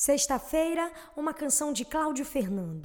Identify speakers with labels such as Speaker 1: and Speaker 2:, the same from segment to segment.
Speaker 1: Sexta-feira, uma canção de Cláudio Fernando.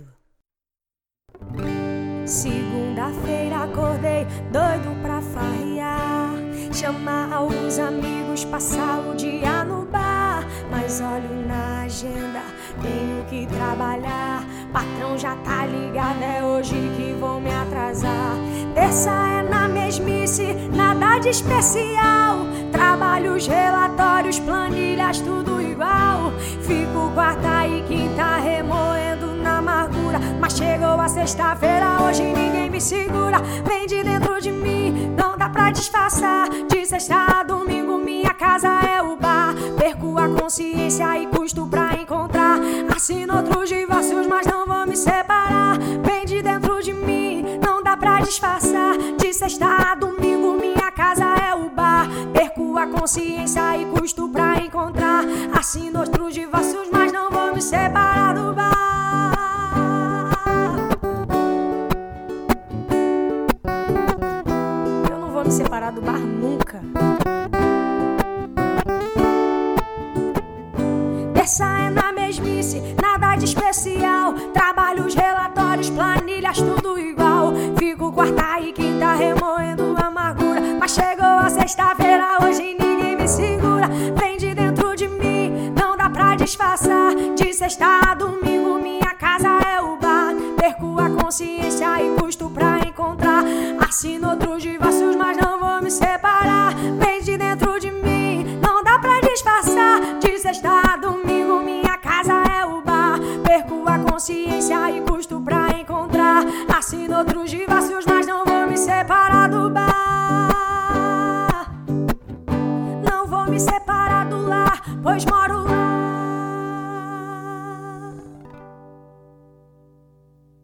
Speaker 1: Segunda-feira acordei doido pra farrear, chamar alguns amigos, passar o dia no bar. Mas olho na agenda, tenho que trabalhar. Patrão já tá ligado, é hoje que vou me atrasar. Terça é na mesmice, nada de especial. Trabalhos, relatórios, planilhas, tudo igual. Fico quarta e quinta remoendo na amargura. Mas chegou a sexta-feira, hoje ninguém me segura. Vem de dentro de mim, não dá pra disfarçar. De sexta a domingo minha casa é o bar. Perco a consciência e custo pra encontrar. Assino outros divórcios, mas não vou me separar. Vem de dentro de mim, não dá pra disfarçar. De sexta a domingo minha casa é o bar. Perco a consciência e custo pra encontrar. Assino outros divórcios, mas não vou me separar do bar. Eu não vou me separar do bar nunca. Terça é na mesmice, nada de especial. Trabalhos, relatórios, planilhas, tudo igual. Fico quarta e quinta remoendo a amargura. Mas chegou a sexta-feira, hoje ninguém me segura. Vem de dentro de mim, não dá pra disfarçar. De sexta a domingo minha casa é o bar. Perco a consciência e custo pra encontrar. Assino outro